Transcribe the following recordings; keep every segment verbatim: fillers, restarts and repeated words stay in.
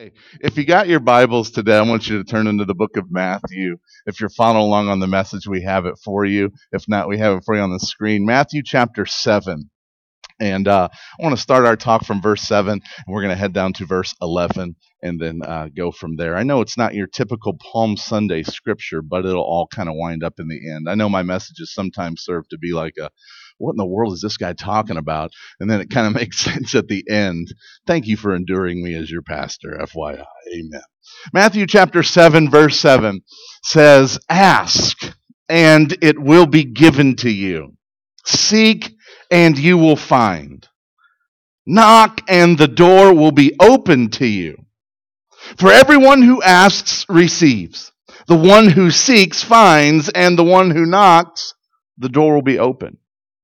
Hey, if you got your Bibles today, I want you to turn into the book of Matthew. If you're following along on the message, we have it for you. If not, we have it for you on the screen. Matthew chapter seven. And uh, I want to start our talk from verse seven, and we're going to head down to verse eleven and then uh, go from there. I know it's not your typical Palm Sunday scripture, but it'll all kind of wind up in the end. I know my messages sometimes serve to be like a, what in the world is this guy talking about? And then it kind of makes sense at the end. Thank you for enduring me as your pastor, F Y I. Amen. Matthew chapter seven, verse seven says, "Ask, and it will be given to you. Seek, and you will find. Knock, and the door will be opened to you. For everyone who asks receives. The one who seeks finds, and the one who knocks, the door will be open.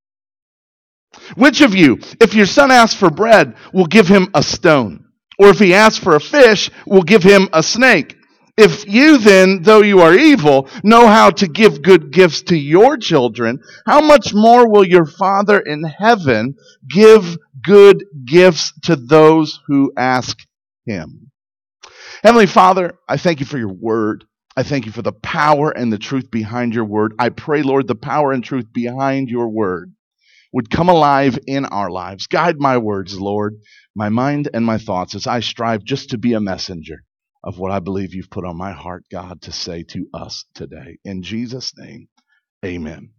Which of you, if your son asks for bread, will give him a stone? Or if he asks for a fish, will give him a snake? If you then, though you are evil, know how to give good gifts to your children, how much more will your Father in heaven give good gifts to those who ask him?" Heavenly Father, I thank you for your word. I thank you for the power and the truth behind your word. I pray, Lord, the power and truth behind your word would come alive in our lives. Guide my words, Lord, my mind and my thoughts as I strive just to be a messenger of what I believe you've put on my heart, God, to say to us today. In Jesus' name, amen.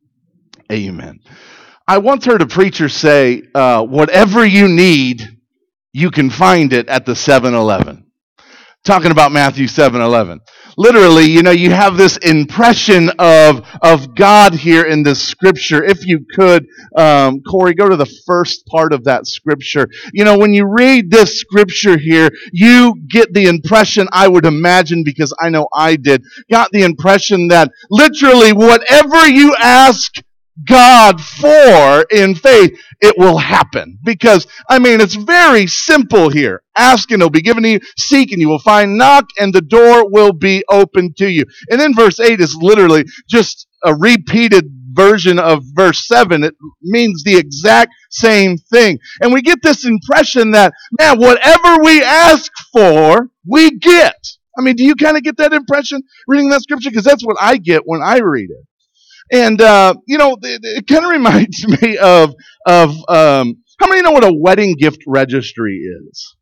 Amen. I once heard a preacher say, uh, whatever you need, you can find it at the seven eleven. Talking about Matthew seven eleven. Literally, you know, you have this impression of, of God here in this scripture. If you could, um, Corey, go to the first part of that scripture. You know, when you read this scripture here, you get the impression, I would imagine, because I know I did, got the impression that literally whatever you ask God for in faith, it will happen. Because, I mean, it's very simple here. Ask and it'll be given to you. Seek and you will find. Knock and the door will be open to you. And then verse eight is literally just a repeated version of verse seven. It means the exact same thing. And we get this impression that, man, whatever we ask for, we get. I mean, do you kind of get that impression reading that scripture? Because that's what I get when I read it. And, uh, you know, it, it kind of reminds me of, of um, how many know what a wedding gift registry is?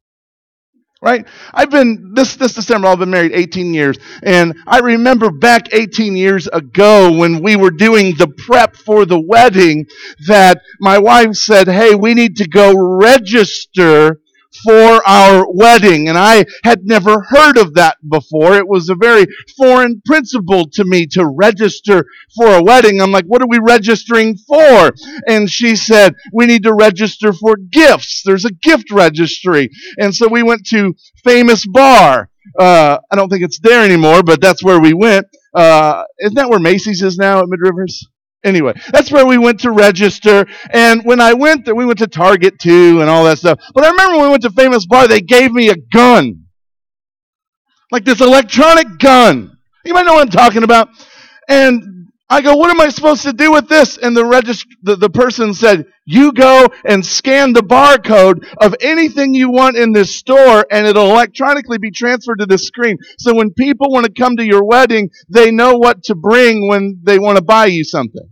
Right? I've been, this, this December, I've been married eighteen years. And I remember back eighteen years ago when we were doing the prep for the wedding that my wife said, hey, we need to go register for our wedding. And I had never heard of that before. It was a very foreign principle to me to register for a wedding. I'm like, what are we registering for? And she said, we need to register for gifts. There's a gift registry. And so we went to Famous Bar. Uh, I don't think it's there anymore, but that's where we went. Uh, isn't that where Macy's is now at Mid Rivers? Anyway, that's where we went to register. And when I went there, we went to Target too and all that stuff. But I remember when we went to Famous Bar, they gave me a gun. Like this electronic gun. You might know what I'm talking about. And I go, what am I supposed to do with this? And the regist- the, the person said, you go and scan the barcode of anything you want in this store, and it'll electronically be transferred to the screen. So when people want to come to your wedding, they know what to bring when they want to buy you something.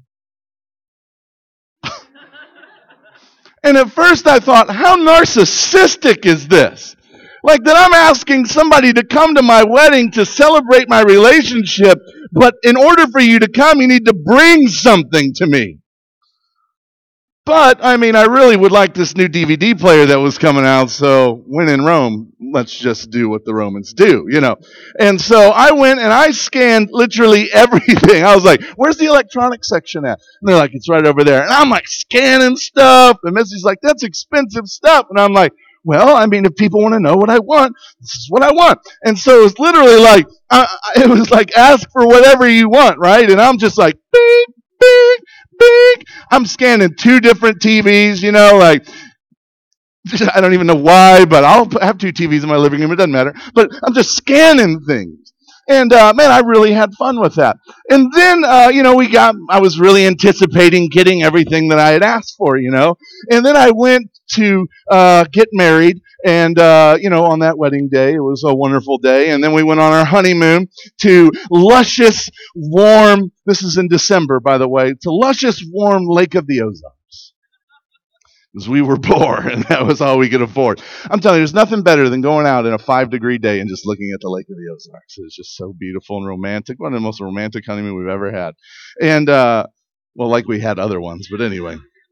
And at first I thought, how narcissistic is this? Like that I'm asking somebody to come to my wedding to celebrate my relationship, but in order for you to come, you need to bring something to me. But, I mean, I really would like this new D V D player that was coming out, so when in Rome, let's just do what the Romans do, you know. And so I went and I scanned literally everything. I was like, where's the electronic section at? And they're like, it's right over there. And I'm like scanning stuff, and Missy's like, that's expensive stuff. And I'm like, well, I mean, if people want to know what I want, this is what I want. And so it's literally like, uh, it was like, ask for whatever you want, right? And I'm just like, beep, beep, beep. I'm scanning two different T Vs, you know, like, I don't even know why, but I'll have two T Vs in my living room. It doesn't matter. But I'm just scanning things. And uh, man, I really had fun with that. And then, uh, you know, we got, I was really anticipating getting everything that I had asked for, you know. And then I went to uh, get married. And, uh, you know, on that wedding day, it was a wonderful day. And then we went on our honeymoon to luscious, warm, this is in December, by the way, to luscious, warm Lake of the Ozarks. Because we were poor, and that was all we could afford. I'm telling you, there's nothing better than going out in a five-degree day and just looking at the Lake of the Ozarks. It's just so beautiful and romantic. One of the most romantic honeymoon we've ever had. And, uh, well, like we had other ones, but anyway.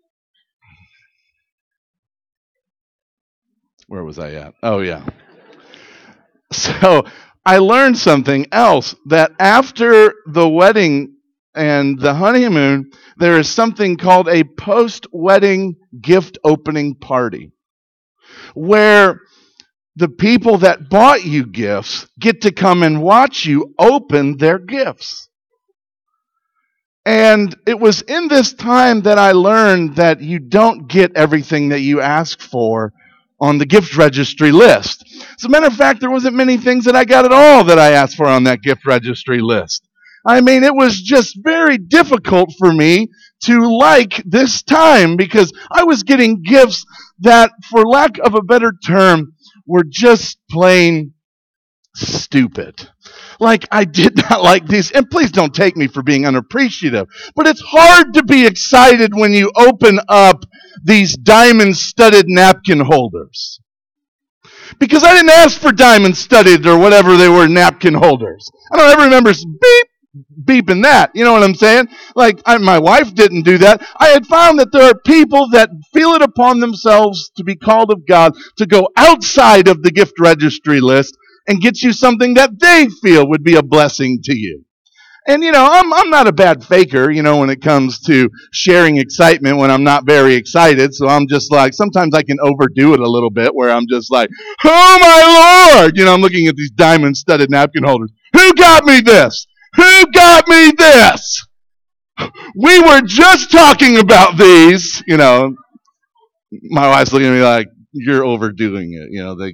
Where was I at? Oh, yeah. So I learned something else, that after the wedding and the honeymoon, there is something called a post-wedding gift opening party, where the people that bought you gifts get to come and watch you open their gifts. And it was in this time that I learned that you don't get everything that you ask for on the gift registry list. As a matter of fact, there wasn't many things that I got at all that I asked for on that gift registry list. I mean, it was just very difficult for me to like this time, because I was getting gifts that, for lack of a better term, were just plain stupid. Like, I did not like these, and please don't take me for being unappreciative, but it's hard to be excited when you open up these diamond-studded napkin holders. Because I didn't ask for diamond-studded or whatever they were napkin holders. I don't ever remember beep, beeping that. You know what I'm saying? Like, I, my wife didn't do that. I had found that there are people that feel it upon themselves to be called of God to go outside of the gift registry list and get you something that they feel would be a blessing to you. And, you know, I'm I'm not a bad faker, you know, when it comes to sharing excitement when I'm not very excited. So I'm just like, sometimes I can overdo it a little bit, where I'm just like, oh my Lord! You know, I'm looking at these diamond-studded napkin holders. Who got me this? Who got me this? We were just talking about these. You know, my wife's looking at me like, you're overdoing it. You know, they.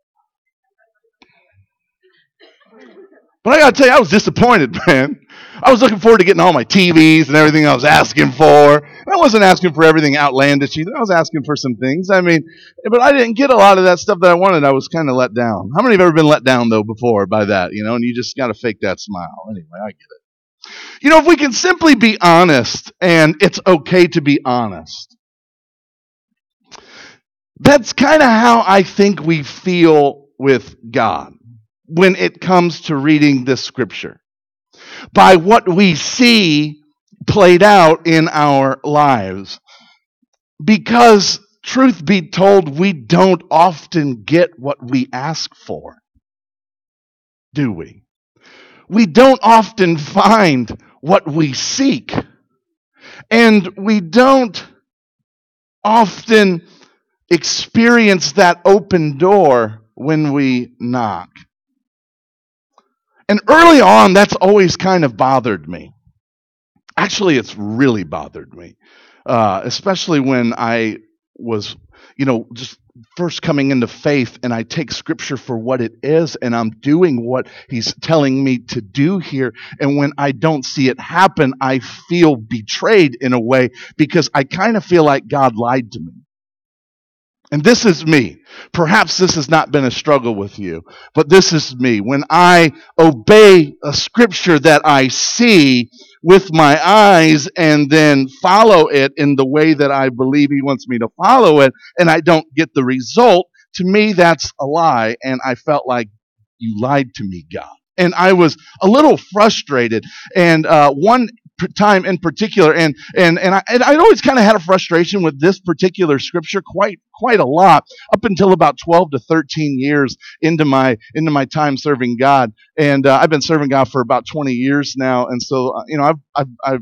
But I gotta tell you, I was disappointed, man. I was looking forward to getting all my T Vs and everything I was asking for. And I wasn't asking for everything outlandish either. I was asking for some things. I mean, but I didn't get a lot of that stuff that I wanted. I was kind of let down. How many have ever been let down, though, before by that, you know? And you just got to fake that smile. Anyway, I get it. You know, if we can simply be honest, and it's okay to be honest, that's kind of how I think we feel with God when it comes to reading this scripture. By what we see played out in our lives. Because, truth be told, we don't often get what we ask for. Do we? We don't often find what we seek. And we don't often experience that open door when we knock. And early on, that's always kind of bothered me. Actually, it's really bothered me, uh, especially when I was, you know, just first coming into faith, and I take Scripture for what it is, and I'm doing what He's telling me to do here. And when I don't see it happen, I feel betrayed in a way, because I kind of feel like God lied to me. And this is me. Perhaps this has not been a struggle with you, but this is me. When I obey a scripture that I see with my eyes and then follow it in the way that I believe He wants me to follow it, and I don't get the result, to me that's a lie, and I felt like you lied to me, God. And I was a little frustrated. And uh, one time in particular, and and and I and I'd always kind of had a frustration with this particular scripture quite quite a lot up until about twelve to thirteen years into my into my time serving God. And uh, I've been serving God for about twenty years now, and so uh, you know I've I've, I've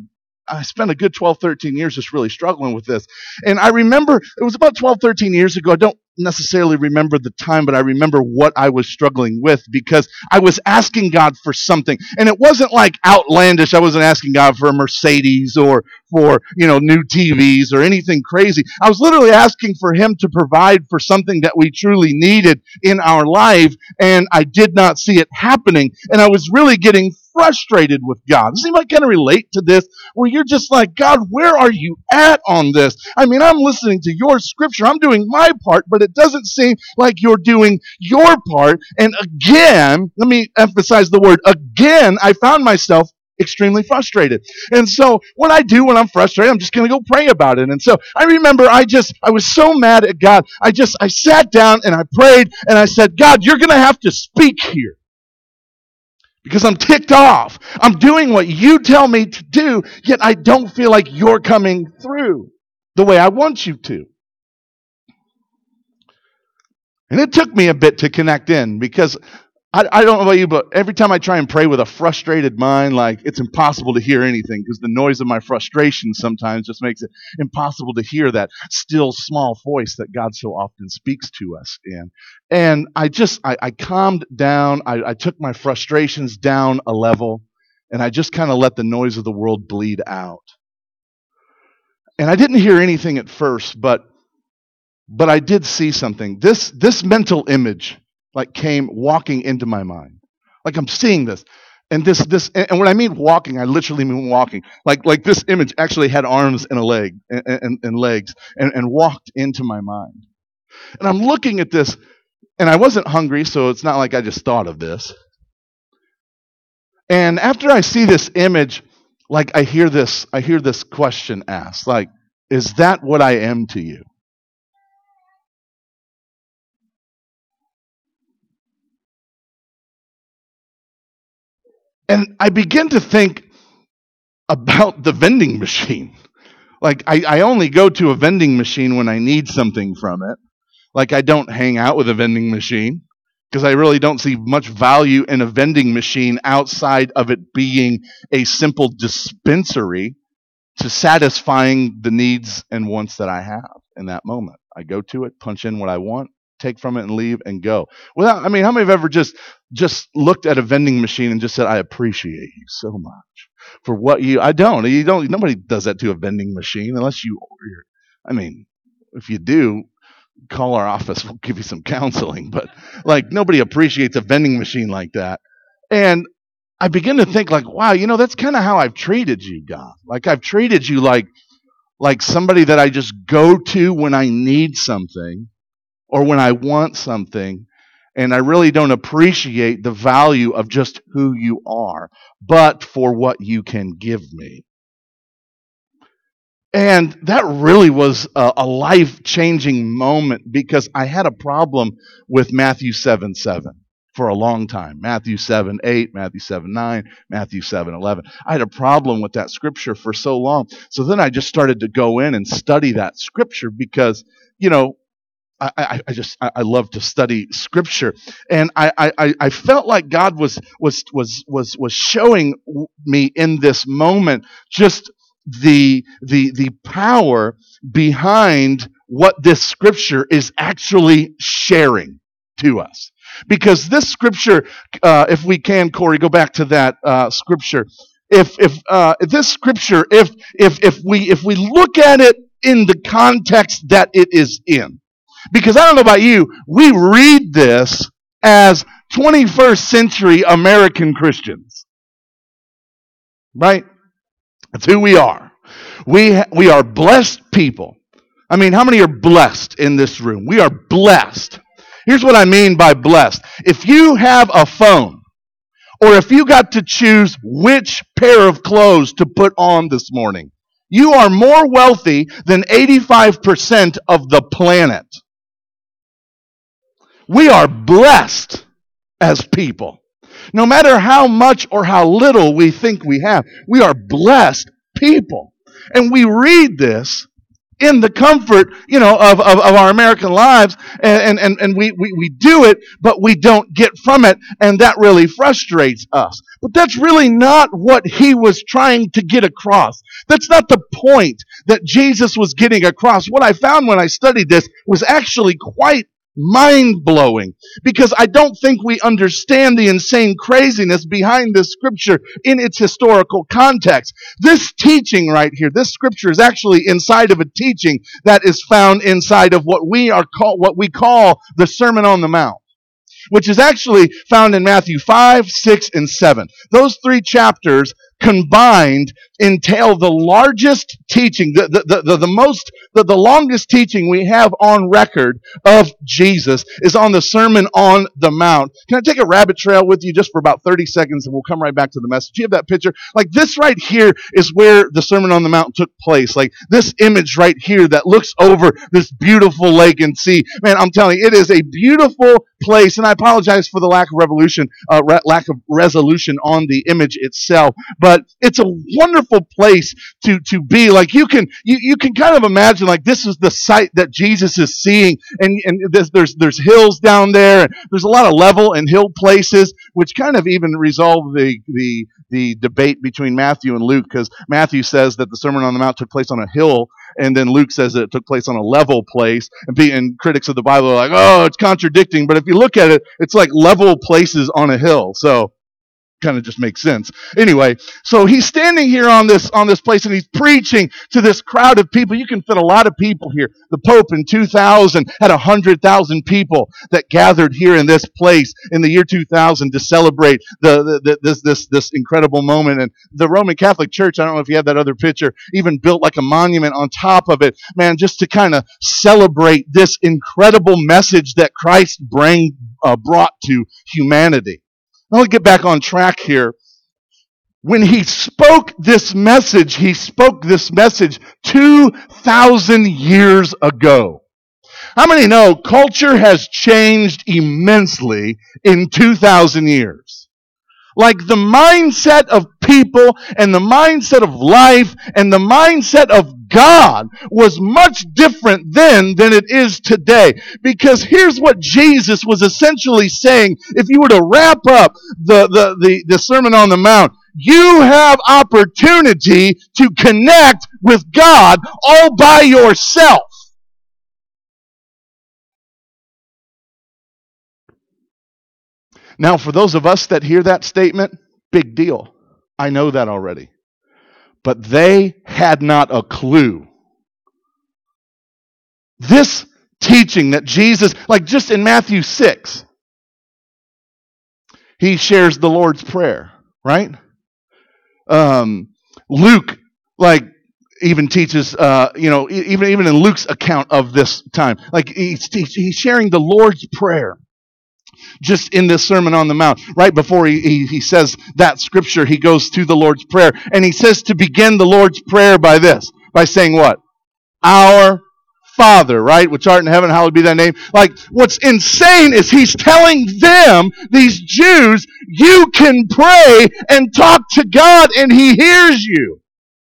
I spent a good twelve, thirteen years just really struggling with this. And I remember it was about twelve, thirteen years ago. I don't necessarily remember the time, but I remember what I was struggling with because I was asking God for something. And it wasn't like outlandish. I wasn't asking God for a Mercedes or for, you know, new T Vs or anything crazy. I was literally asking for him to provide for something that we truly needed in our life, and I did not see it happening. And I was really getting frustrated with God. Does anybody kind of relate to this? Where you're just like, God, where are you at on this? I mean, I'm listening to your scripture. I'm doing my part, but it doesn't seem like you're doing your part. And again, let me emphasize the word again, I found myself extremely frustrated. And so what I do when I'm frustrated, I'm just going to go pray about it. And so I remember I just, I was so mad at God. I just, I sat down and I prayed and I said, God, you're going to have to speak here. Because I'm ticked off. I'm doing what you tell me to do, yet I don't feel like you're coming through the way I want you to. And it took me a bit to connect in because I, I don't know about you, but every time I try and pray with a frustrated mind, like it's impossible to hear anything because the noise of my frustration sometimes just makes it impossible to hear that still small voice that God so often speaks to us in. And I just, I, I calmed down. I, I took my frustrations down a level and I just kind of let the noise of the world bleed out. And I didn't hear anything at first, but but I did see something. This this mental image like came walking into my mind. Like I'm seeing this. And this this and when I mean walking, I literally mean walking. Like like this image actually had arms and a leg and, and, and legs and, and walked into my mind. And I'm looking at this, and I wasn't hungry, so it's not like I just thought of this. And after I see this image, like I hear this, I hear this question asked, like, is that what I am to you? And I begin to think about the vending machine. Like, I, I only go to a vending machine when I need something from it. Like, I don't hang out with a vending machine because I really don't see much value in a vending machine outside of it being a simple dispensary to satisfying the needs and wants that I have in that moment. I go to it, punch in what I want, take from it and leave and go. Without, I mean, how many have ever just just looked at a vending machine and just said, I appreciate you so much for what you, I don't, you don't, nobody does that to a vending machine unless you, I mean, if you do, call our office, we'll give you some counseling, but like nobody appreciates a vending machine like that. And I begin to think like, wow, you know, that's kind of how I've treated you, God. Like I've treated you like, like somebody that I just go to when I need something or when I want something, and I really don't appreciate the value of just who you are, but for what you can give me. And that really was a, a life-changing moment because I had a problem with Matthew seven seven for a long time. Matthew seven eight, Matthew seven nine, Matthew seven eleven. I had a problem with that scripture for so long. So then I just started to go in and study that scripture because, you know, I, I, I just I, I love to study scripture, and I, I, I felt like God was was was was was showing me in this moment just the the the power behind what this scripture is actually sharing to us. Because this scripture, uh, if we can, Corey, go back to that uh, scripture. If if uh, this scripture, if if if we if we look at it in the context that it is in. Because I don't know about you, we read this as twenty-first century American Christians. Right? That's who we are. We we are blessed people. I mean, how many are blessed in this room? We are blessed. Here's what I mean by blessed. If you have a phone, or if you got to choose which pair of clothes to put on this morning, you are more wealthy than eighty-five percent of the planet. We are blessed as people. No matter how much or how little we think we have, we are blessed people. And we read this in the comfort, you know, of, of, of our American lives, and, and, and we, we, we do it, but we don't get from it, and that really frustrates us. But that's really not what he was trying to get across. That's not the point that Jesus was getting across. What I found when I studied this was actually quite mind-blowing, because I don't think we understand the insane craziness behind this scripture in its historical context. This teaching right here, this scripture is actually inside of a teaching that is found inside of what we are call, what we call the Sermon on the Mount, which is actually found in Matthew five, six, and seven. Those three chapters combined entail the largest teaching, the, the, the, the most, the, the longest teaching we have on record of Jesus is on the Sermon on the Mount. Can I take a rabbit trail with you just for about thirty seconds, and we'll come right back to the message? Do you have that picture? Like, this right here is where the Sermon on the Mount took place. Like, this image right here that looks over this beautiful lake and sea. Man, I'm telling you, it is a beautiful place, and I apologize for the lack of revolution, uh, re- lack of resolution on the image itself. But it's a wonderful place to, to be. Like, you can you, you can kind of imagine, like, this is the site that Jesus is seeing, and, and there's, there's there's hills down there, and there's a lot of level and hill places, which kind of even resolve the the the debate between Matthew and Luke, because Matthew says that the Sermon on the Mount took place on a hill, and then Luke says that it took place on a level place, and, and critics of the Bible are like, oh, it's contradicting. But if you look at it, it's like level places on a hill, so kind of just makes sense. Anyway, so he's standing here on this on this place, and he's preaching to this crowd of people. You can fit a lot of people here. The Pope in two thousand had one hundred thousand people that gathered here in this place in the year two thousand to celebrate the, the, the this this this incredible moment. And the Roman Catholic Church, I don't know if you have that other picture, even built like a monument on top of it, man, just to kind of celebrate this incredible message that Christ bring, uh, brought to humanity. Now, let's get back on track here. When he spoke this message, he spoke this message two thousand years ago. How many know culture has changed immensely in two thousand years? Like, the mindset of people and the mindset of life and the mindset of God was much different then than it is today. Because here's what Jesus was essentially saying. If you were to wrap up the, the, the, the Sermon on the Mount, you have opportunity to connect with God all by yourself. Now, for those of us that hear that statement, big deal. I know that already. But they had not a clue. This teaching that Jesus, like just in Matthew six, he shares the Lord's Prayer, right? Um, Luke, like, even teaches, uh, you know, even, even in Luke's account of this time, like he's, he's sharing the Lord's Prayer. Just in this Sermon on the Mount, right before he, he, he says that scripture, he goes to the Lord's Prayer. And he says to begin the Lord's Prayer by this, by saying what? Our Father, right? Which art in heaven, hallowed be thy name. Like, what's insane is he's telling them, these Jews, you can pray and talk to God and he hears you.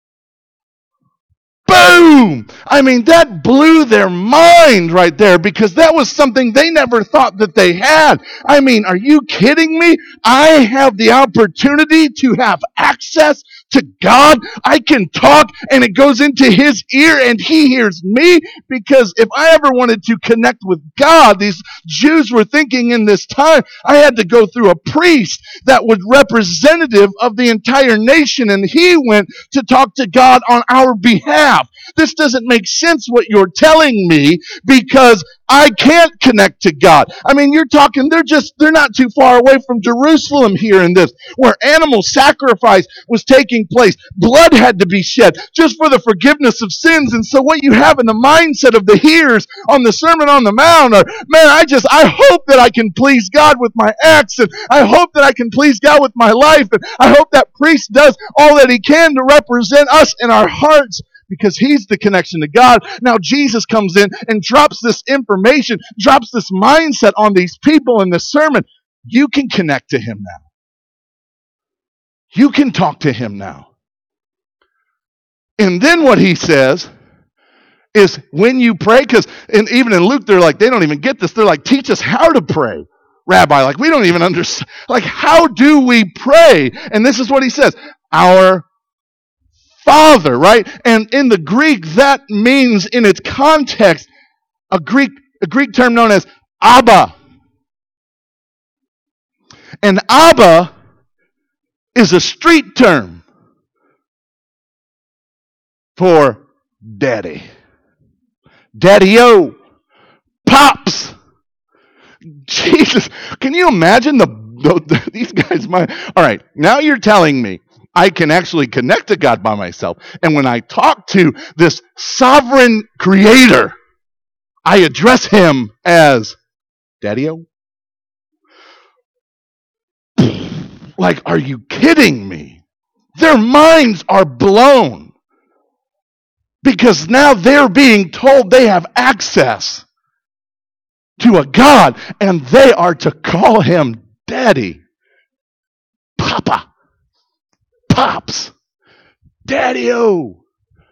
Boom! I mean, that blew their mind right there, because that was something they never thought that they had. I mean, are you kidding me? I have the opportunity to have access to God. I can talk and it goes into his ear and he hears me. Because if I ever wanted to connect with God, these Jews were thinking in this time, I had to go through a priest that was representative of the entire nation, and he went to talk to God on our behalf. This doesn't make sense what you're telling me, because I can't connect to God. I mean, you're talking, they're just, they're not too far away from Jerusalem here in this, where animal sacrifice was taking place. Blood had to be shed just for the forgiveness of sins. And so what you have in the mindset of the hearers on the Sermon on the Mount are, man, I just, I hope that I can please God with my acts, and I hope that I can please God with my life, and I hope that priest does all that he can to represent us in our hearts, because he's the connection to God. Now Jesus comes in and drops this information, drops this mindset on these people in the sermon. You can connect to him now. You can talk to him now. And then what he says is when you pray, because even in Luke, they're like, they don't even get this. They're like, teach us how to pray, Rabbi. Like, we don't even understand. Like, how do we pray? And this is what he says, our Father, right? And in the Greek, that means in its context, a Greek, a Greek term known as Abba. And Abba is a street term for daddy. Daddy-o. Pops. Jesus. Can you imagine the, the these guys? My, all right, now you're telling me I can actually connect to God by myself. And when I talk to this sovereign creator, I address him as Daddy-o. Like, are you kidding me? Their minds are blown. Because now they're being told they have access to a God, and they are to call him Daddy, Papa, Pops, Daddy-o.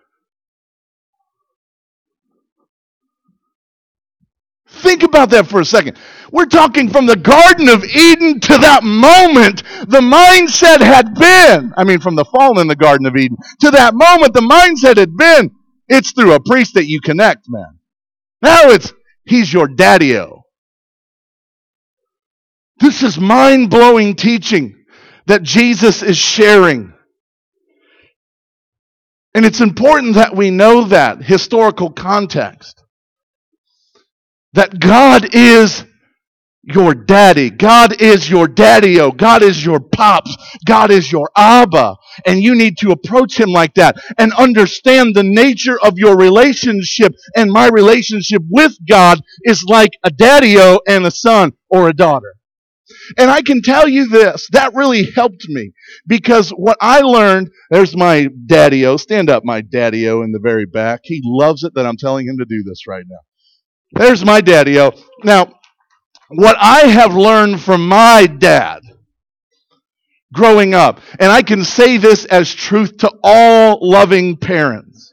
Think about that for a second. We're talking from the Garden of Eden to that moment the mindset had been, I mean from the fall in the Garden of Eden, to that moment the mindset had been, it's through a priest that you connect, man. Now it's, he's your daddy-o. This is mind-blowing teaching that Jesus is sharing. And it's important that we know that historical context. That God is your daddy. God is your daddy-o. God is your pops. God is your Abba. And you need to approach him like that and understand the nature of your relationship. And my relationship with God is like a daddy-o and a son or a daughter. And I can tell you this, that really helped me. Because what I learned, there's my daddy-o. Stand up, my daddy-o in the very back. He loves it that I'm telling him to do this right now. There's my daddy-o. Now, what I have learned from my dad growing up, and I can say this as truth to all loving parents,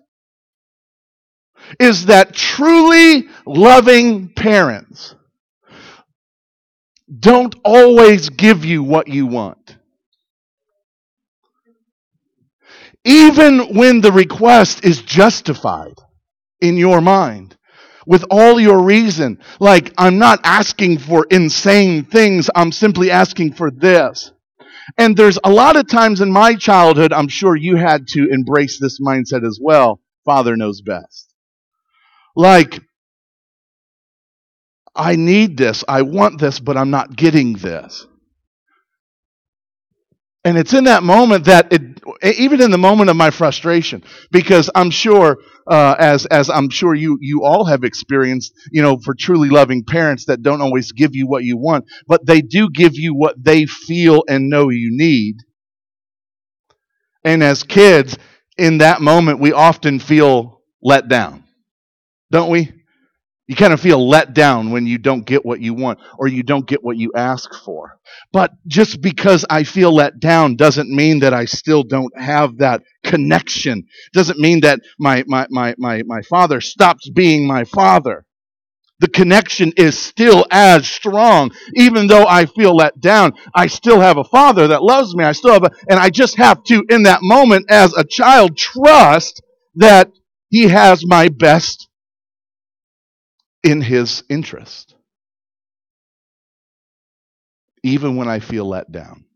is that truly loving parents don't always give you what you want. Even when the request is justified in your mind. With all your reason. Like, I'm not asking for insane things. I'm simply asking for this. And there's a lot of times in my childhood, I'm sure you had to embrace this mindset as well. Father knows best. Like, I need this. I want this, but I'm not getting this. And it's in that moment that, it, even in the moment of my frustration, because I'm sure, uh, as as I'm sure you you all have experienced, you know, for truly loving parents that don't always give you what you want, but they do give you what they feel and know you need. And as kids, in that moment, we often feel let down, don't we? You kind of feel let down when you don't get what you want or you don't get what you ask for. But just because I feel let down doesn't mean that I still don't have that connection. Doesn't mean that my my my my, my father stops being my father. The connection is still as strong. Even though I feel let down, I still have a father that loves me. I still have a, and I just have to, in that moment as a child, trust that he has my best in his interest. Even when I feel let down.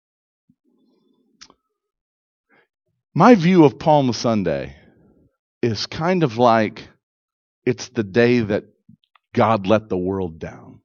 My view of Palm Sunday is kind of like it's the day that God let the world down.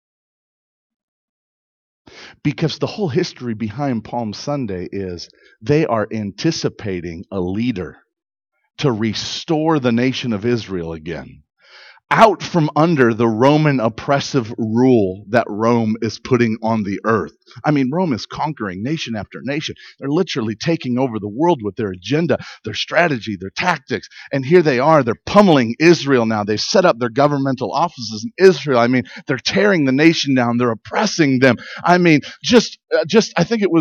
Because the whole history behind Palm Sunday is they are anticipating a leader to restore the nation of Israel again. Out from under the Roman oppressive rule that Rome is putting on the earth. I mean, Rome is conquering nation after nation. They're literally taking over the world with their agenda, their strategy, their tactics. And here they are, they're pummeling Israel now. They've set up their governmental offices in Israel. I mean, they're tearing the nation down. They're oppressing them. I mean, just, uh, just I think it was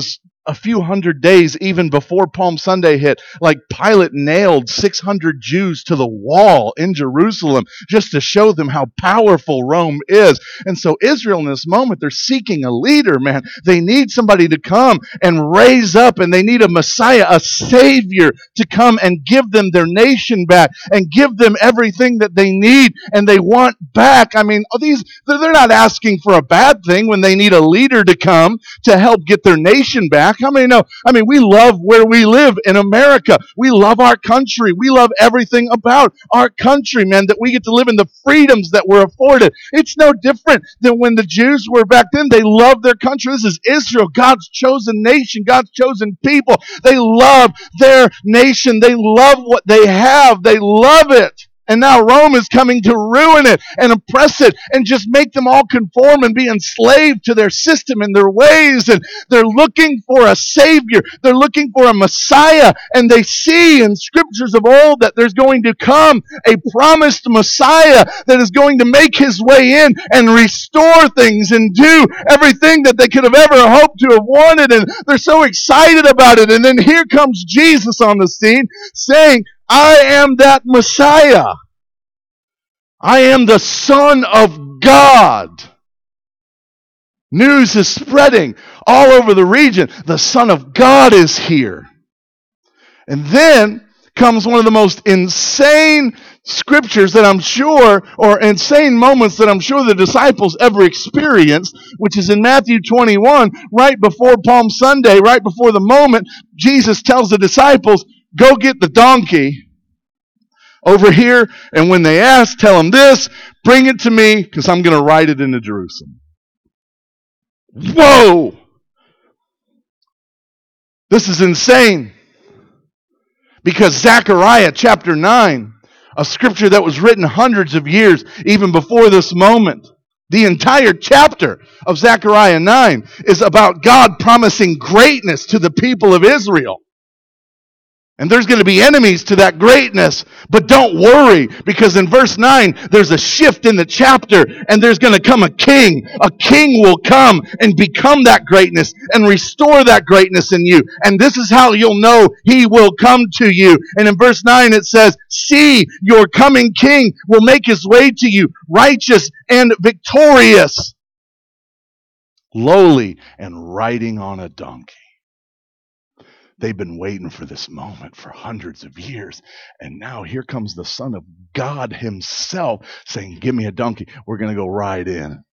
a few hundred days even before Palm Sunday hit, like Pilate nailed six hundred Jews to the wall in Jerusalem just to show them how powerful Rome is. And so Israel in this moment, they're seeking a leader, man. They need somebody to come and raise up, and they need a Messiah, a Savior to come and give them their nation back and give them everything that they need and they want back. I mean, these they're not asking for a bad thing when they need a leader to come to help get their nation back. How many know? I mean, we love where we live in America. We love our country. We love everything about our country, man, that we get to live in the freedoms that we're afforded. It's no different than when the Jews were back then. They loved their country. This is Israel, God's chosen nation, God's chosen people. They love their nation. They love what they have. They love it. And now Rome is coming to ruin it and oppress it and just make them all conform and be enslaved to their system and their ways. And they're looking for a Savior. They're looking for a Messiah. And they see in scriptures of old that there's going to come a promised Messiah that is going to make his way in and restore things and do everything that they could have ever hoped to have wanted. And they're so excited about it. And then here comes Jesus on the scene saying, I am that Messiah. I am the Son of God. News is spreading all over the region. The Son of God is here. And then comes one of the most insane scriptures that I'm sure, or insane moments that I'm sure the disciples ever experienced, which is in Matthew twenty-one, right before Palm Sunday, right before the moment Jesus tells the disciples, go get the donkey over here, and when they ask, tell them this, bring it to me, because I'm going to ride it into Jerusalem. Whoa! This is insane. Because Zechariah chapter nine, a scripture that was written hundreds of years even before this moment, the entire chapter of Zechariah nine is about God promising greatness to the people of Israel. And there's going to be enemies to that greatness. But don't worry, because in verse nine, there's a shift in the chapter, and there's going to come a king. A king will come and become that greatness and restore that greatness in you. And this is how you'll know he will come to you. And in verse nine, it says, see, your coming king will make his way to you, righteous and victorious, lowly and riding on a donkey. They've been waiting for this moment for hundreds of years. And now here comes the Son of God himself saying, give me a donkey. We're going to go ride in.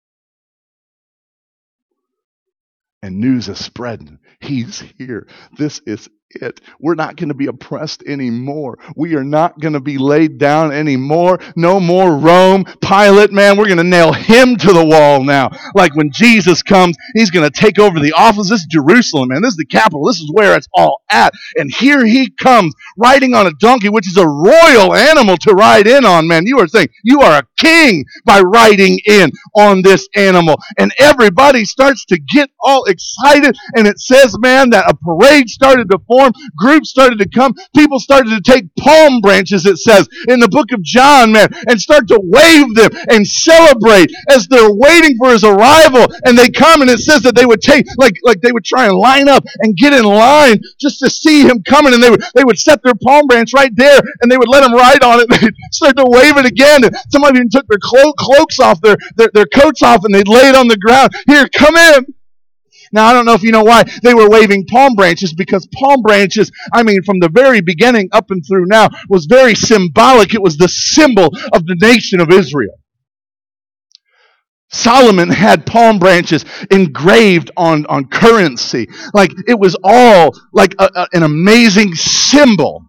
And news is spreading. He's here. This is it. We're not going to be oppressed anymore. We are not going to be laid down anymore. No more Rome. Pilate, man, we're going to nail him to the wall now. Like when Jesus comes, he's going to take over the office. This is Jerusalem, man. This is the capital. This is where it's all at. And here he comes riding on a donkey, which is a royal animal to ride in on, man. You are saying you are a king by riding in on this animal. And everybody starts to get all excited. And it says, man, that a parade started to form. Groups started to come. People started to take palm branches, it says, in the book of John, man, and start to wave them and celebrate as they're waiting for his arrival. And they come, and it says that they would take, like, like they would try and line up and get in line just to see him coming. And they would, they would set their palm branch right there, and they would let him ride on it. They'd start to wave it again. And some of them even took their clo- cloaks off, their, their, their coats off, and they'd lay it on the ground. Here, come in. Now, I don't know if you know why they were waving palm branches, because palm branches, I mean, from the very beginning up and through now, was very symbolic. It was the symbol of the nation of Israel. Solomon had palm branches engraved on, on currency. Like, it was all like a, a, an amazing symbol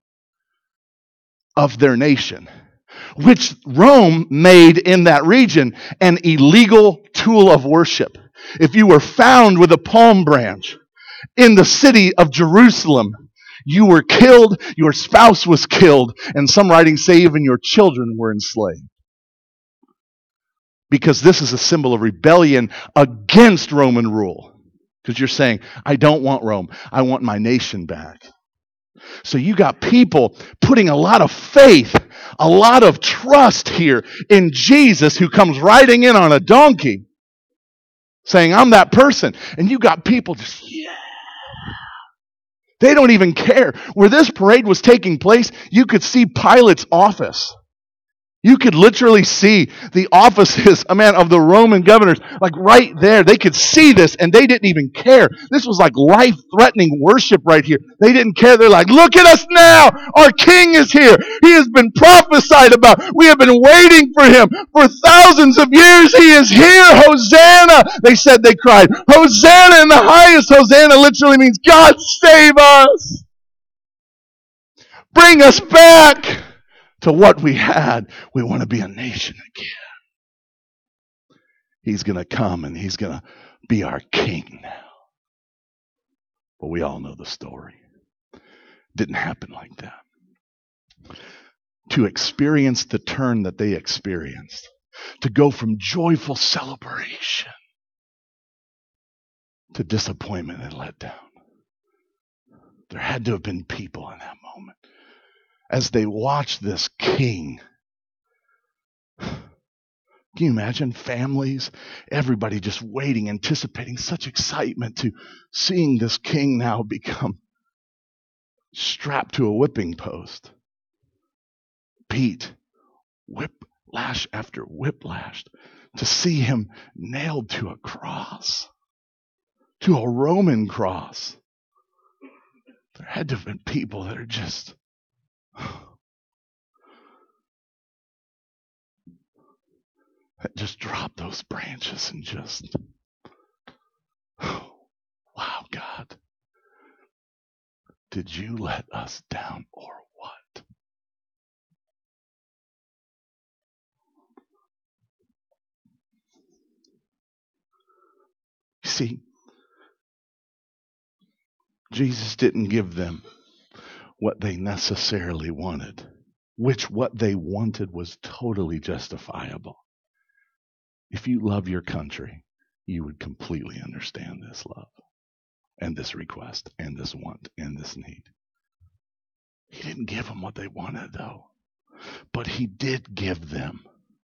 of their nation, which Rome made in that region an illegal tool of worship. If you were found with a palm branch in the city of Jerusalem, you were killed, your spouse was killed, and some writings say even your children were enslaved. Because this is a symbol of rebellion against Roman rule. Because you're saying, I don't want Rome, I want my nation back. So you got people putting a lot of faith, a lot of trust here in Jesus, who comes riding in on a donkey, saying, I'm that person. And you got people just, yeah. They don't even care. Where this parade was taking place, you could see Pilate's office. You could literally see the offices, a man, of the Roman governors, like right there. They could see this, and they didn't even care. This was like life-threatening worship right here. They didn't care. They're like, look at us now. Our king is here. He has been prophesied about. We have been waiting for him for thousands of years. He is here. Hosanna. They said, they cried, Hosanna in the highest. Hosanna literally means, God save us. Bring us back to what we had. We want to be a nation again. He's going to come and he's going to be our king now. But we all know the story. Didn't happen like that. To experience the turn that they experienced, to go from joyful celebration to disappointment and letdown. There had to have been people in that moment as they watched this king. Can you imagine families, everybody just waiting, anticipating, such excitement to seeing this king now become strapped to a whipping post, beat, whiplash after whiplash, to see him nailed to a cross, to a Roman cross. There had to have been people that are just that just drop those branches and just, oh, wow, God, did you let us down or what? You see, Jesus didn't give them what they necessarily wanted, which what they wanted was totally justifiable. If you love your country, you would completely understand this love and this request and this want and this need. He didn't give them what they wanted, though, but he did give them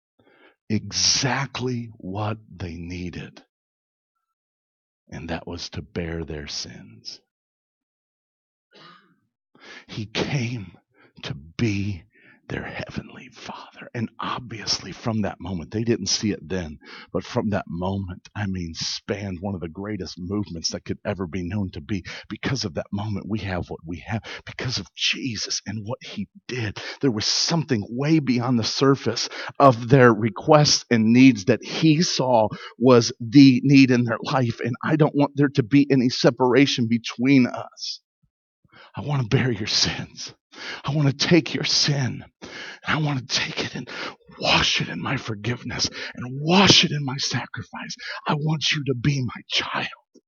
exactly what they needed, and that was to bear their sins. He came to be their heavenly Father. And obviously from that moment, they didn't see it then, but from that moment, I mean, spanned one of the greatest movements that could ever be known to be. Because of that moment, we have what we have. Because of Jesus and what he did, there was something way beyond the surface of their requests and needs that he saw was the need in their life. And I don't want there to be any separation between us. I want to bear your sins. I want to take your sin, and I want to take it and wash it in my forgiveness and wash it in my sacrifice. I want you to be my child,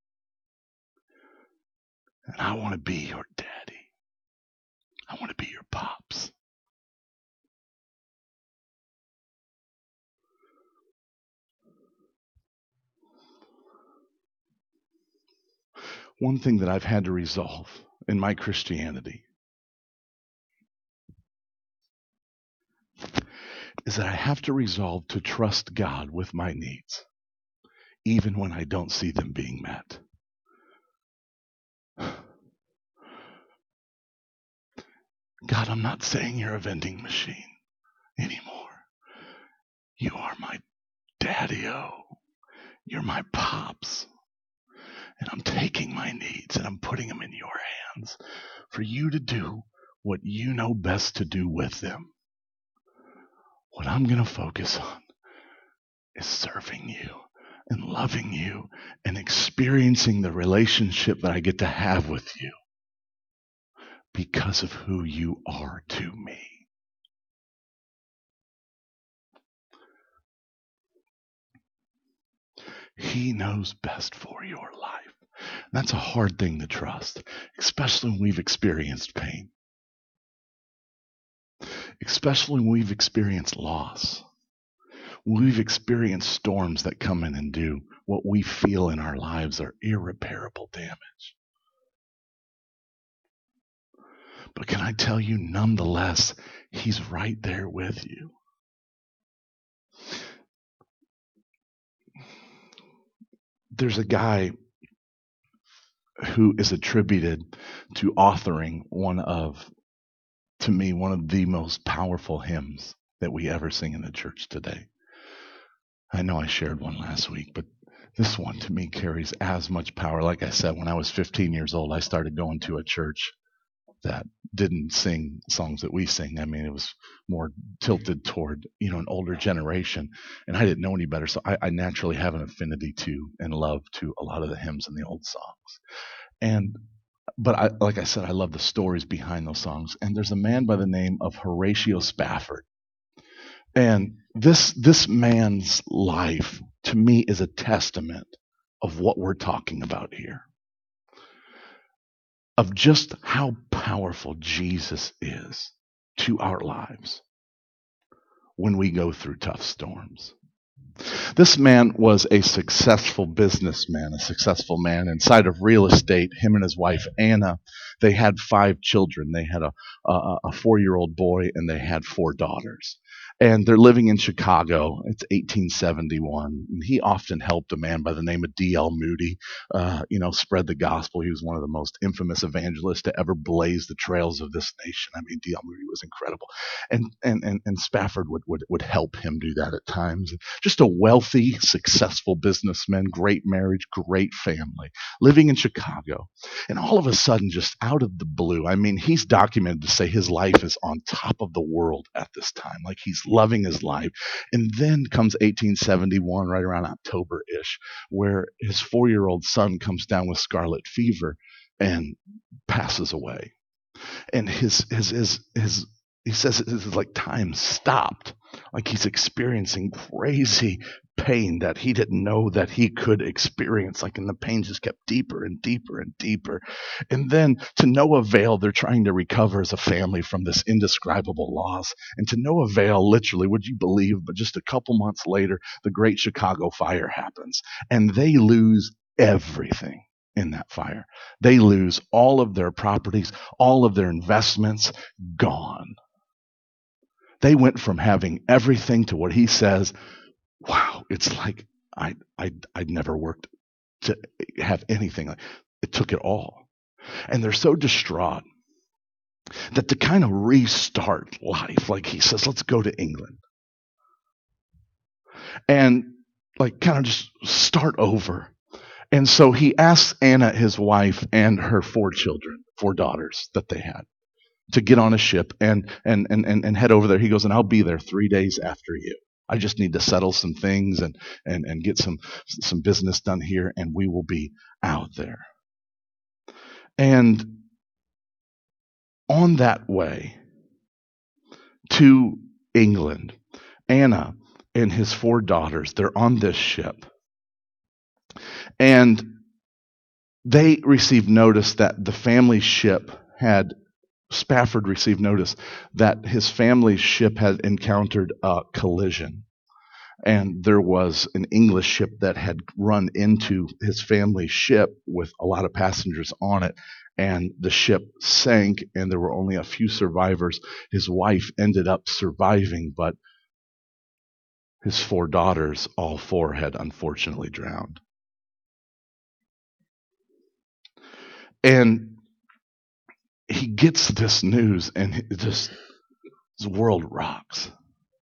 and I want to be your daddy. I want to be your pops. One thing that I've had to resolve in my Christianity is that I have to resolve to trust God with my needs, even when I don't see them being met. God, I'm not saying you're a vending machine anymore. You are my daddy-o. You're my pops. And I'm taking my needs and I'm putting them in your hands for you to do what you know best to do with them. What I'm going to focus on is serving you and loving you and experiencing the relationship that I get to have with you because of who you are to me. He knows best for your life. That's a hard thing to trust, especially when we've experienced pain, especially when we've experienced loss, when we've experienced storms that come in and do what we feel in our lives are irreparable damage. But can I tell you, nonetheless, he's right there with you. There's a guy who is attributed to authoring one of, to me, one of the most powerful hymns that we ever sing in the church today. I know I shared one last week, but this one to me carries as much power. Like I said, when I was fifteen years old, I started going to a church that didn't sing songs that we sing. I mean, it was more tilted toward, you know, an older generation, and I didn't know any better. So I, I naturally have an affinity to and love to a lot of the hymns and the old songs. And, but I, like I said, I love the stories behind those songs. And there's a man by the name of Horatio Spafford. And this, this man's life to me is a testament of what we're talking about here, of just how powerful Jesus is to our lives when we go through tough storms. This man was a successful businessman, a successful man inside of real estate. Him and his wife, Anna, they had five children. They had a, a, a four-year-old boy, and they had four daughters. And they're living in Chicago. It's eighteen seventy-one. And he often helped a man by the name of D L Moody, uh, you know, spread the gospel. He was one of the most infamous evangelists to ever blaze the trails of this nation. I mean, D L Moody was incredible. And and and, and Spafford would, would, would help him do that at times. Just a wealthy, successful businessman, great marriage, great family, living in Chicago. And all of a sudden, just out of the blue, I mean, he's documented to say his life is on top of the world at this time. Like he's loving his life. And then comes eighteen seventy-one, right around October-ish, where his four-year-old son comes down with scarlet fever and passes away. And his his his his he says it is like time stopped. Like he's experiencing crazy pain that he didn't know that he could experience. Like, and the pain just kept deeper and deeper and deeper. And then to no avail, they're trying to recover as a family from this indescribable loss. And to no avail, literally, would you believe, but just a couple months later, the Great Chicago Fire happens. And they lose everything in that fire. They lose all of their properties, all of their investments, gone. They went from having everything to what he says, wow, it's like I I I'd never worked to have anything like it. Took it all. And they're so distraught that to kind of restart life, like he says, let's go to England. And like kind of just start over. And so he asks Anna, his wife, and her four children, four daughters that they had, to get on a ship and and and and, and head over there. He goes, and I'll be there three days after you. I just need to settle some things and, and, and get some, some business done here, and we will be out there. And on that way to England, Anna and his four daughters, they're on this ship. And they received notice that the family ship had, Spafford received notice that his family's ship had encountered a collision. And there was an English ship that had run into his family's ship with a lot of passengers on it. And the ship sank, and there were only a few survivors. His wife ended up surviving, but his four daughters, all four, had unfortunately drowned. And he gets this news, and it just, his world rocks.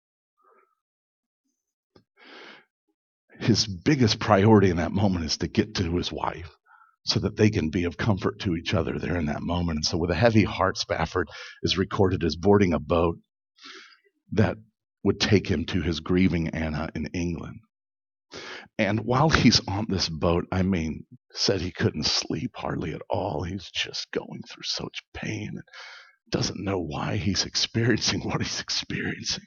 His biggest priority in that moment is to get to his wife so that they can be of comfort to each other there in that moment. And so with a heavy heart, Spafford is recorded as boarding a boat that would take him to his grieving Anna in England. And while he's on this boat, I mean, said he couldn't sleep hardly at all. He's just going through such pain and doesn't know why he's experiencing what he's experiencing.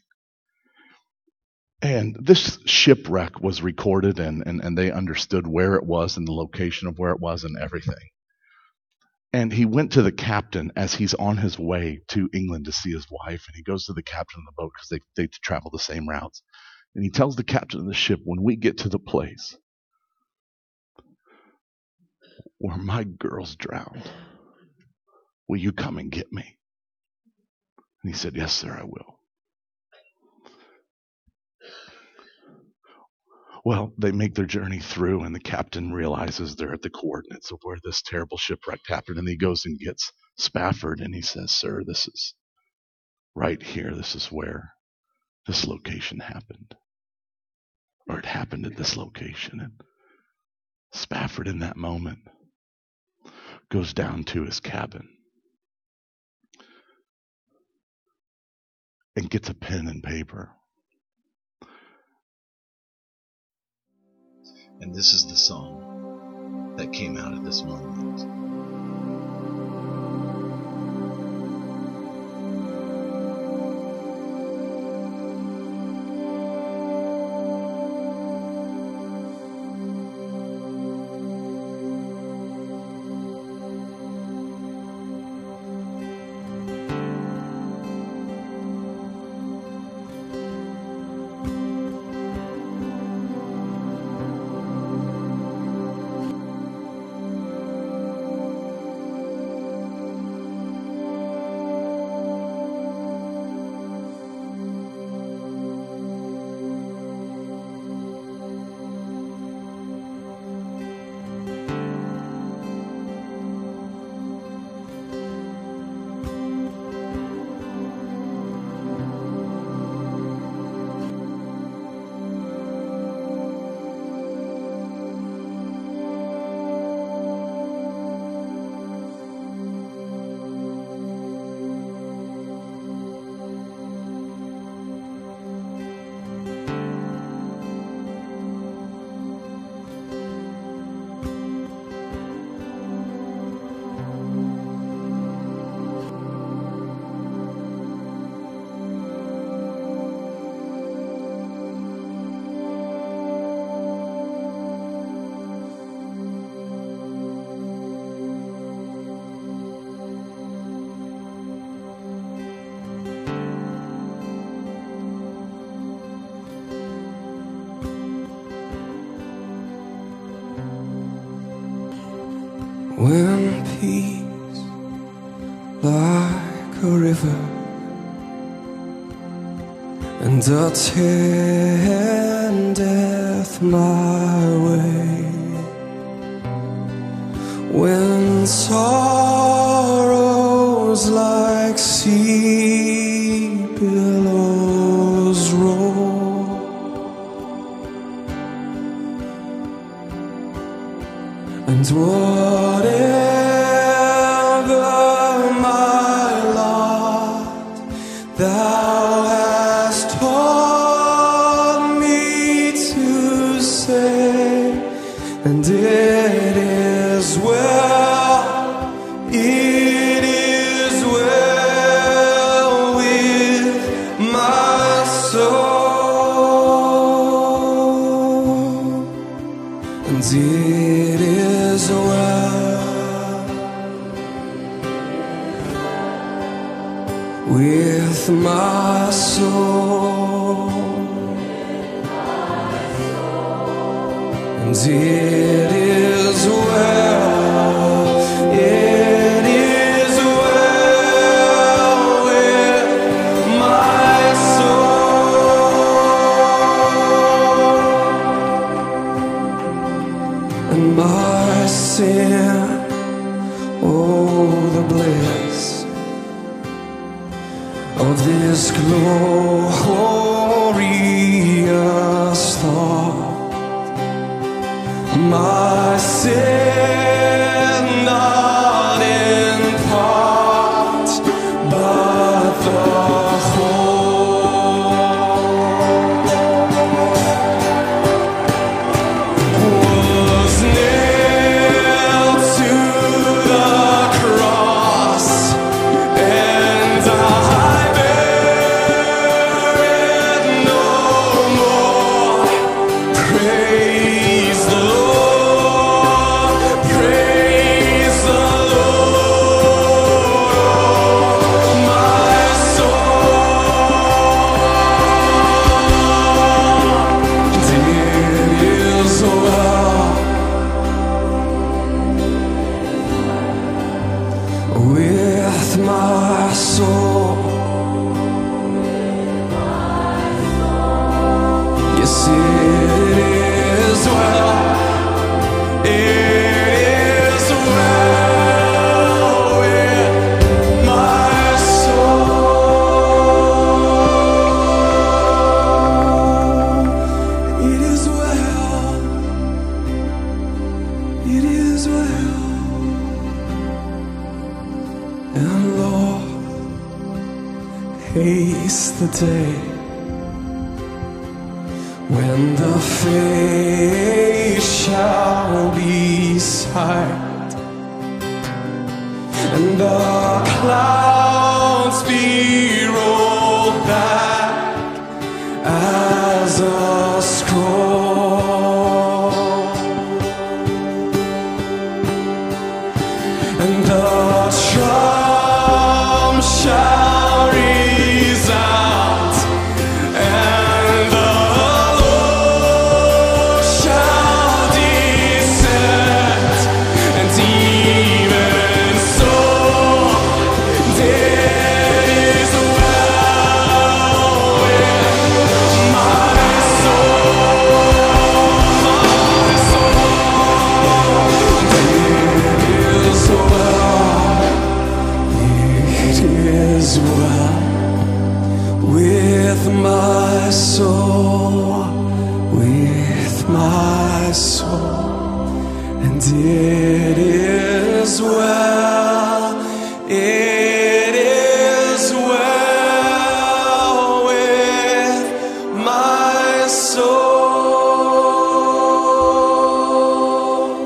And this shipwreck was recorded, and, and, and they understood where it was and the location of where it was and everything. And he went to the captain as he's on his way to England to see his wife. And he goes to the captain of the boat because they, they travel the same routes. And he tells the captain of the ship, when we get to the place where my girl's drowned, will you come and get me? And he said, yes, sir, I will. Well, they make their journey through, and the captain realizes they're at the coordinates of where this terrible shipwreck happened, and he goes and gets Spafford, and he says, "Sir, this is right here. This is where this location happened, or it happened at this location." And Spafford, in that moment, goes down to his cabin and gets a pen and paper. And this is the song that came out at this moment. When peace, like a river, and attendeth my way, when sorrows like sea billows roll, and whatever my lot, thou hast taught me to say, and it is well, it is well with my soul, and it is well with my soul, and it is well, it is well with my soul, and my sin, oh, the bliss of this glorious thought, my sin not in part, but the whole, was nailed to the cross, and I praise the Lord, praise the Lord, my soul, and it is well with my soul. Yes, it is. haste the day when the face shall be sight, and the clouds be rolled back as a scroll, and the trump shall resound, and the Lord shall descend, and even so it is well with my soul, my soul. It is well, it is well with my soul, with my soul, and it is well, it is well with my soul.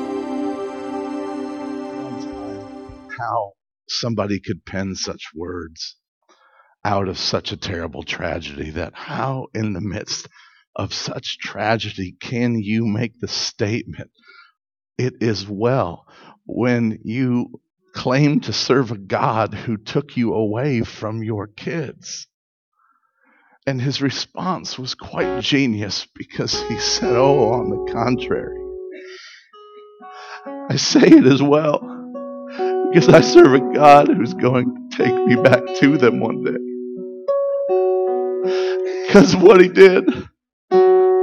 How somebody could pen such words out of such a terrible tragedy, that how in the midst of such tragedy can you make the statement, it is well, when you claim to serve a God who took you away from your kids? And his response was quite genius, because he said, oh, on the contrary, I say it is well, because I serve a God who's going to take me back to them one day. Because of what he did. I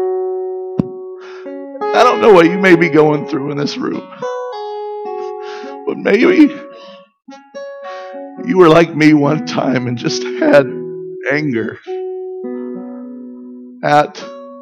don't know what you may be going through in this room, but maybe you were like me one time and just had anger at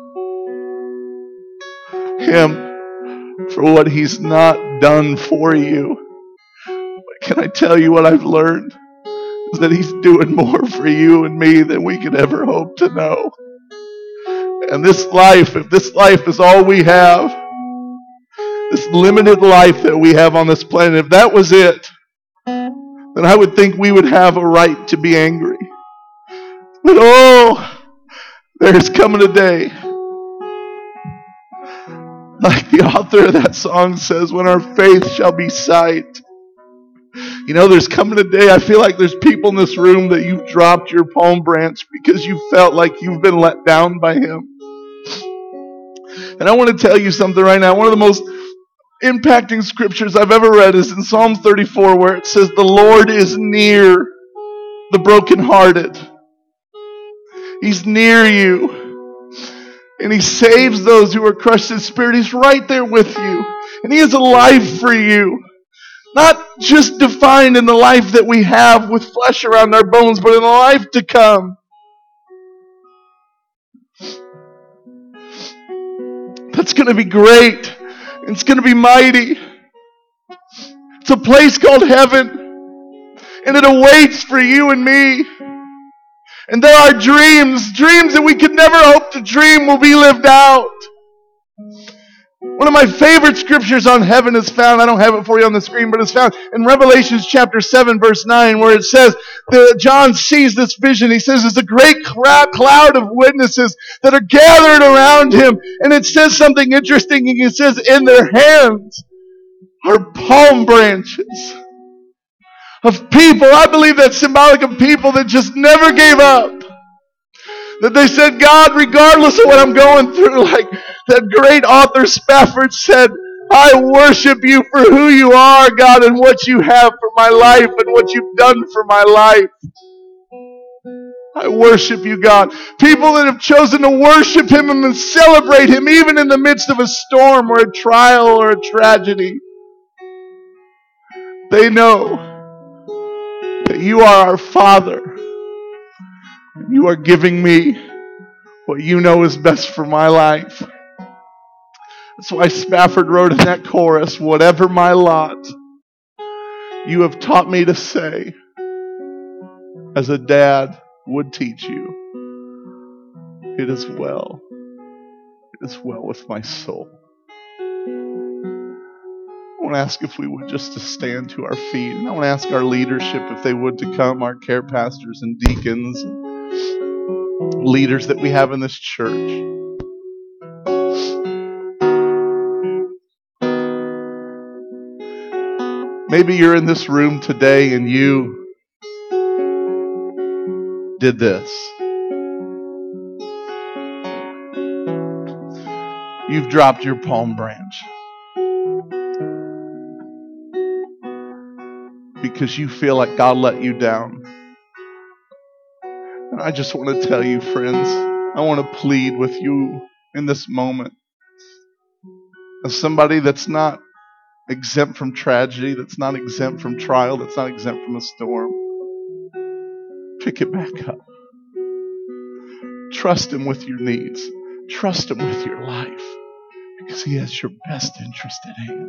him for what he's not done for you. But can I tell you what I've learned? Is that he's doing more for you and me than we could ever hope to know. And this life, if this life is all we have, this limited life that we have on this planet, if that was it, then I would think we would have a right to be angry. But oh, there's coming a day, like the author of that song says, when our faith shall be sight. You know, there's coming a day, I feel like there's people in this room that you've dropped your palm branch because you felt like you've been let down by him. And I want to tell you something right now. One of the most impacting scriptures I've ever read is in Psalm thirty-four, where it says, the Lord is near the brokenhearted. He's near you. And he saves those who are crushed in spirit. He's right there with you. And he has a life for you. Not just defined in the life that we have with flesh around our bones, but in the life to come. That's going to be great. It's going to be mighty. It's a place called heaven. And it awaits for you and me. And there are dreams, dreams that we could never hope to dream will be lived out. One of my favorite scriptures on heaven is found, I don't have it for you on the screen, but it's found in Revelation chapter seven, verse nine, where it says that John sees this vision. He says there's a great cloud of witnesses that are gathered around him. And it says something interesting. It says, in their hands are palm branches of people. I believe that's symbolic of people that just never gave up. That they said, God, regardless of what I'm going through, like that great author Spafford said, I worship you for who you are, God, and what you have for my life and what you've done for my life. I worship you, God. People that have chosen to worship him and celebrate him even in the midst of a storm or a trial or a tragedy. They know that you are our Father. You are giving me what you know is best for my life. That's why Spafford wrote in that chorus, whatever my lot, you have taught me to say, as a dad, would teach you, it is well. It is well with my soul. I want to ask if we would just to stand to our feet. And I want to ask our leadership if they would to come, our care pastors and deacons and leaders that we have in this church. Maybe you're in this room today and you did this. You've dropped your palm branch because you feel like God let you down. And I just want to tell you, friends, I want to plead with you in this moment. As somebody that's not exempt from tragedy, that's not exempt from trial, that's not exempt from a storm, pick it back up. Trust Him with your needs. Trust Him with your life, because He has your best interest at hand.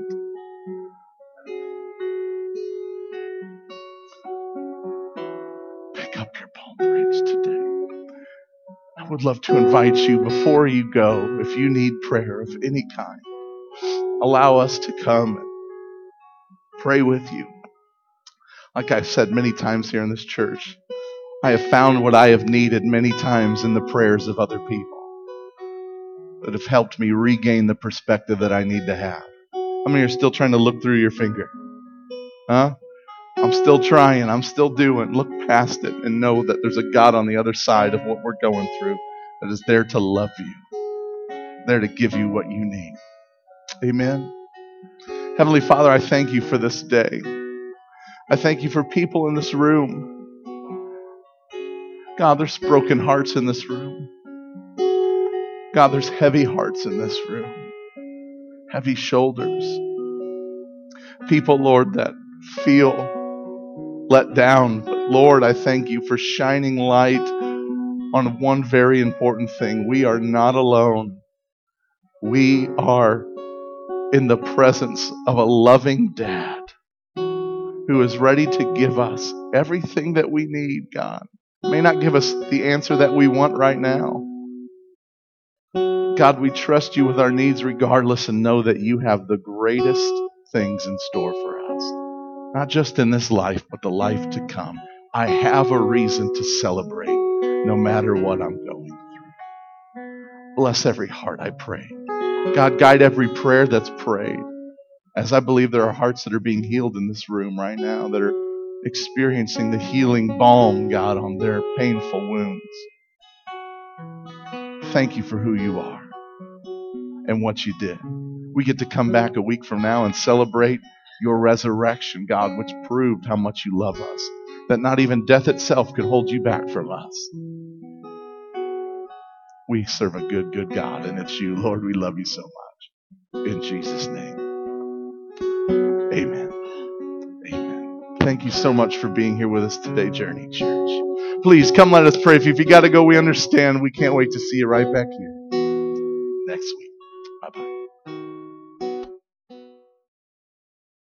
Pick up your palm branch today. I would love to invite you, before you go, if you need prayer of any kind, allow us to come and pray with you. Like I've said many times here in this church, I have found what I have needed many times in the prayers of other people that have helped me regain the perspective that I need to have. How many are still trying to look through your finger? Huh? I'm still trying. I'm still doing. Look past it and know that there's a God on the other side of what we're going through that is there to love you, there to give you what you need. Amen. Heavenly Father, I thank you for this day. I thank you for people in this room. God, there's broken hearts in this room. God, there's heavy hearts in this room. Heavy shoulders. People, Lord, that feel let down. But Lord, I thank you for shining light on one very important thing. We are not alone. We are in the presence of a loving Dad who is ready to give us everything that we need, God. May not give us the answer that we want right now. God, we trust you with our needs regardless and know that you have the greatest things in store for us. Not just in this life, but the life to come. I have a reason to celebrate no matter what I'm going through. Bless every heart, I pray. God, guide every prayer that's prayed. As I believe there are hearts that are being healed in this room right now that are experiencing the healing balm, God, on their painful wounds. Thank you for who you are and what you did. We get to come back a week from now and celebrate your resurrection, God, which proved how much you love us, that not even death itself could hold you back from us. We serve a good, good God, and it's you, Lord. We love you so much. In Jesus' name, amen. Amen. Thank you so much for being here with us today, Journey Church. Please come, let us pray. If you got to go, we understand. We can't wait to see you right back here.